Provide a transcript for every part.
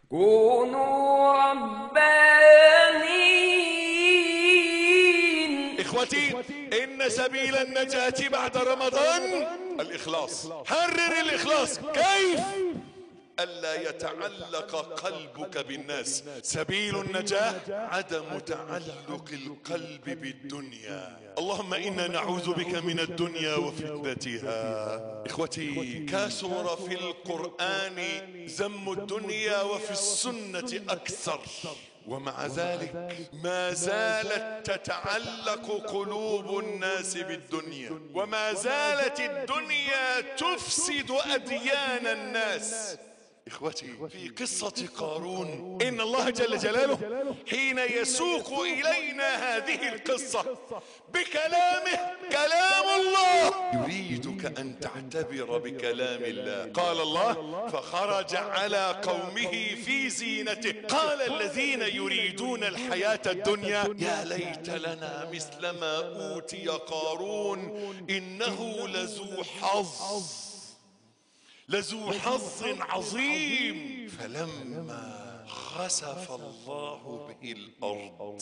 كونوا ربانيين. إخوتي، إن سبيل النجاة بعد رمضان الإخلاص. حرر الإخلاص. كيف؟ ألا يتعلق قلبك بالناس. سبيل النجاة عدم تعلق القلب بالدنيا. اللهم إنا نعوذ بك من الدنيا وفتنتها. إخوتي، كثر في القرآن ذم الدنيا وفي السنة أكثر، ومع ذلك ما زالت تتعلق قلوب الناس بالدنيا، وما زالت الدنيا تفسد أديان الناس. إخوتي، في قصة قارون إن الله جل جلاله حين يسوق إلينا هذه القصة بكلامه، كلام الله، يريدك أن تعتبر بكلام الله. قال الله: فخرج على قومه في زينته قال الذين يريدون الحياة الدنيا يا ليت لنا مثل ما أوتي قارون إنه لذو حظ عظيم. فلما خسف الله به الأرض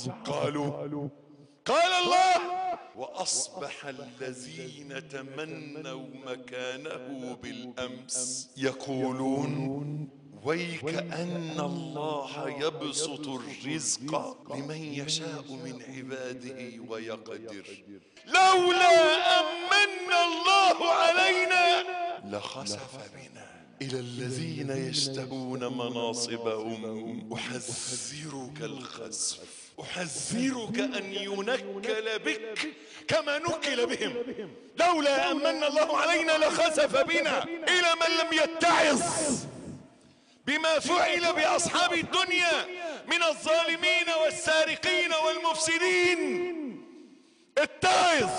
قال الله: وأصبح الذين تمنوا مكانه بالأمس يقولون ويكأن الله يبسط الرزق لمن يشاء من عباده ويقدر لولا أمن الله علينا لخسف بنا. إلى الذين يشتهون مناصبهم أحذرك الخسف، أحذرك أن ينكل بك كما نكل بهم. لولا أمن الله علينا لخسف بنا. إلى من لم يتعظ بما فعل بأصحاب الدنيا من الظالمين والسارقين والمفسدين، اتعظ،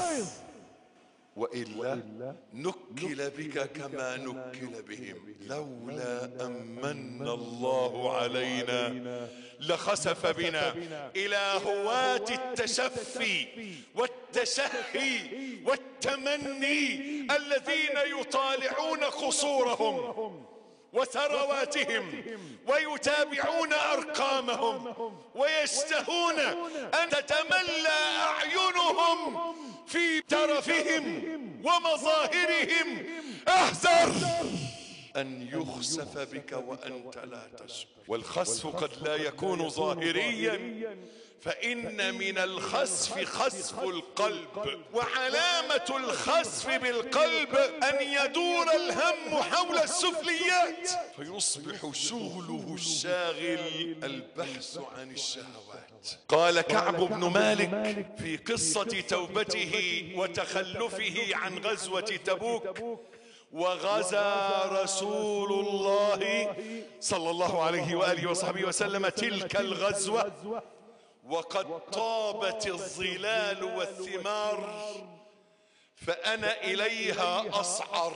وإلا نكل بك كما نكل بهم. لولا أمن الله علينا لخسف بنا. إلى هواة التشفي والتشهي والتمني الذين يطالعون قصورهم وثرواتهم ويتابعون أرقامهم ويشتهون أن تتملى أعينهم في ترفهم ومظاهرهم. احذر أن يخسف بك وأنت لا تشعر. والخسف قد لا يكون ظاهريا، فإن من الخسف خسف القلب، وعلامة الخسف بالقلب أن يدور الهم حول السفليات، فيصبح شغله الشاغل البحث عن الشهوات. قال كعب بن مالك في قصة توبته وتخلفه عن غزوة تبوك: وغزا رسول الله صلى الله عليه وآله وصحبه وسلم تلك الغزوة وقد طابت الظلال والثمار، فأنا إليها أصعر.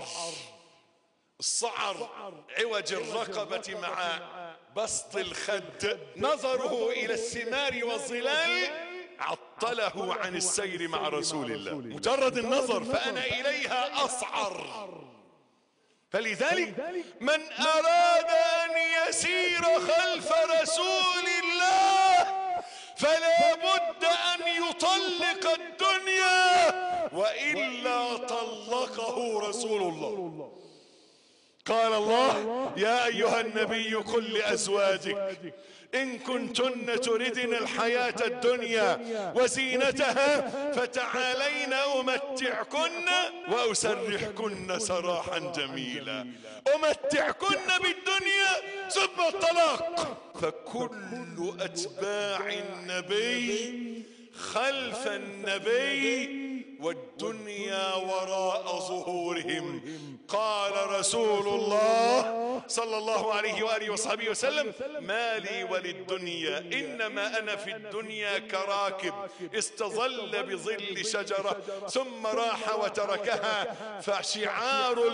الصعر عوج الرقبة مع بسط الخد. نظره إلى الثمار والظلال عطله عن السير مع رسول الله، مجرد النظر. فأنا إليها أصعر. فلذلك من أراد أن يسير خلف رسول الله فلا بد أن يطلق الدنيا، وإلا طلقه رسول الله. قال الله: يا أيها النبي قل لأزواجك إن كنتن تردن الحياة الدنيا وزينتها فتعالين أمتعكن وأسرحكن سراحا جميلا. أمتعكن بالدنيا ثم الطلاق. فكل أتباع النبي خلف النبي والدنيا وراء ظهورهم. قال رسول الله صلى الله عليه وآله وصحبه وسلم: ما لي وللدنيا إنما أنا في الدنيا كراكب استظل بظل شجرة ثم راح وتركها. فشعار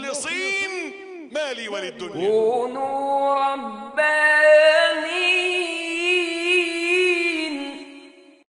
المخلصين: ما لي وللدنيا. كونوا ربانيين.